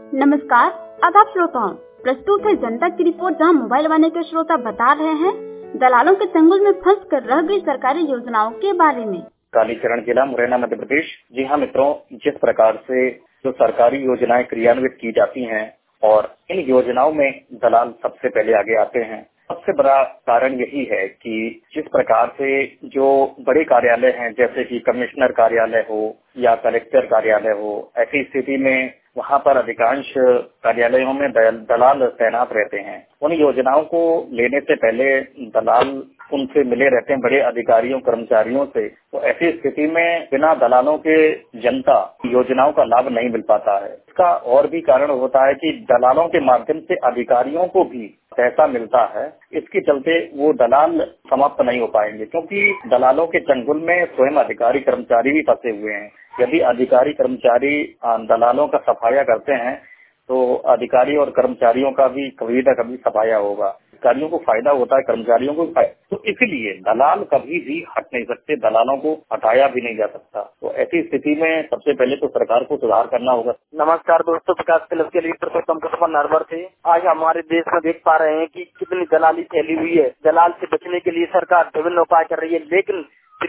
नमस्कार, आदाब श्रोताओं। प्रस्तुत है जनता की रिपोर्ट, जहां मोबाइल वाले के श्रोता बता रहे हैं दलालों के चंगुल में फंस कर रह गई सरकारी योजनाओं के बारे में। कालीचरण जिला मुरैना मध्य प्रदेश। जी हाँ मित्रों, जिस प्रकार से जो सरकारी योजनाएं क्रियान्वित की जाती हैं और इन योजनाओं में दलाल सबसे पहले आगे आते हैं, सबसे बड़ा कारण यही है कि जिस प्रकार से जो बड़े कार्यालय हैं, जैसे कि कमिश्नर कार्यालय हो या कलेक्टर कार्यालय हो, ऐसी स्थिति में वहाँ पर अधिकांश कार्यालयों में दलाल तैनात रहते हैं। उन योजनाओं को लेने से पहले दलाल उनसे मिले रहते हैं, बड़े अधिकारियों कर्मचारियों से। तो ऐसी स्थिति में बिना दलालों के जनता योजनाओं का लाभ नहीं मिल पाता है। इसका और भी कारण होता है कि दलालों के माध्यम से अधिकारियों को भी पैसा मिलता है। इसके चलते वो दलाल समाप्त नहीं हो पाएंगे, क्योंकि दलालों के चंगुल में स्वयं अधिकारी कर्मचारी भी फंसे हुए हैं। यदि अधिकारी कर्मचारी दलालों का सफाया करते हैं तो अधिकारी और कर्मचारियों का भी कभी न कभी सफाया होगा। अधिकारियों को फायदा होता है, कर्मचारियों को फायदा। तो इसलिए दलाल कभी भी हट नहीं सकते, दलालों को हटाया भी नहीं जा सकता। तो ऐसी स्थिति में सबसे पहले तो सरकार को सुधार करना होगा। नमस्कार दोस्तों, विकास क्लब के लिए पुरुषोत्तम नरवर थे। आज हमारे देश में देख पा रहे हैं कि कितनी दलाली फैली हुई है। दलाल से बचने के लिए सरकार विभिन्न उपाय कर रही है, लेकिन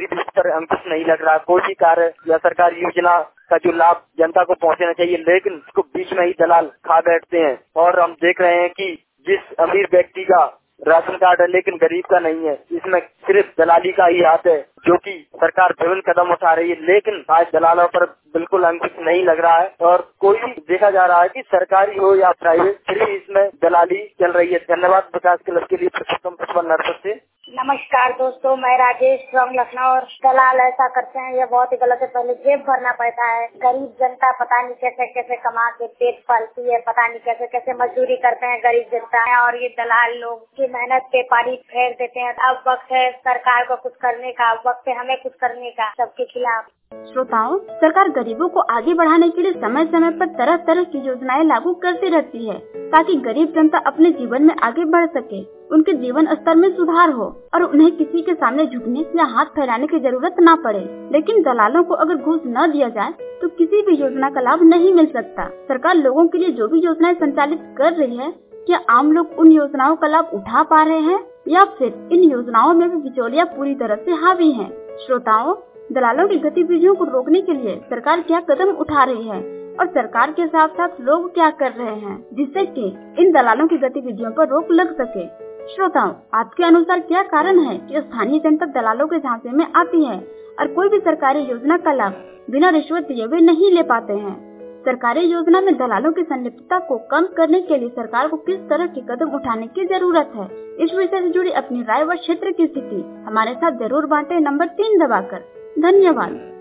पर अंकुश नहीं लग रहा। कोई भी कार्य या सरकारी योजना का जो लाभ जनता को पहुंचना चाहिए, लेकिन उसको बीच में ही दलाल खा बैठते हैं। और हम देख रहे हैं कि जिस अमीर व्यक्ति का राशन कार्ड है लेकिन गरीब का नहीं है, इसमें सिर्फ दलाली का ही हाथ है, जो कि सरकार विभिन्न कदम उठा रही है, लेकिन आज दलालों पर बिल्कुल अंकुश नहीं लग रहा है। और कोई भी देखा जा रहा है कि सरकारी हो या प्राइवेट, फिर इसमें दलाली चल रही है। धन्यवाद। विकास क्लब के लिए पुरुषोत्तम नरवर से। नमस्कार दोस्तों, मैं राजेश फ्रॉम लखनऊ। दलाल ऐसा करते हैं, ये बहुत ही गलत है। पहले जेब भरना पड़ता है। गरीब जनता पता नहीं कैसे कैसे कमा के पेट पालती है, पता नहीं कैसे कैसे मजदूरी करते हैं गरीब जनता, और ये दलाल लोग की मेहनत पे पानी फेर देते हैं। अब वक्त है सरकार को कुछ करने का, वक्त है हमें कुछ करने का सबके खिलाफ। श्रोताओं, सरकार गरीबों को आगे बढ़ाने के लिए समय समय पर तरह तरह की योजनाएं लागू करती रहती है, ताकि गरीब जनता अपने जीवन में आगे बढ़ सके, उनके जीवन स्तर में सुधार हो और उन्हें किसी के सामने झुकने या हाथ फैलाने की जरूरत न पड़े। लेकिन दलालों को अगर घूस न दिया जाए तो किसी भी योजना का लाभ नहीं मिल सकता। सरकार लोगों के लिए जो भी योजनाएं संचालित कर रही है, क्या आम लोग उन योजनाओं का लाभ उठा पा रहे हैं या फिर इन योजनाओं में भी बिचौलिया पूरी तरह से हावी है? श्रोताओं, दलालों की गतिविधियों को रोकने के लिए सरकार क्या कदम उठा रही है और सरकार के साथ साथ लोग क्या कर रहे हैं, जिससे कि इन दलालों की गतिविधियों पर रोक लग सके? श्रोताओं, आपके अनुसार क्या कारण है कि स्थानीय जनता दलालों के झांसे में आती है और कोई भी सरकारी योजना का लाभ बिना रिश्वत दिए हुए नहीं ले पाते हैं? सरकारी योजना में दलालों की संलिप्तता को कम करने के लिए सरकार को किस तरह के कदम उठाने की जरूरत है? इस विषय से जुड़ी अपनी राय व क्षेत्र की स्थिति हमारे साथ जरूर बांटें नंबर 3 दबाकर। धन्यवाद।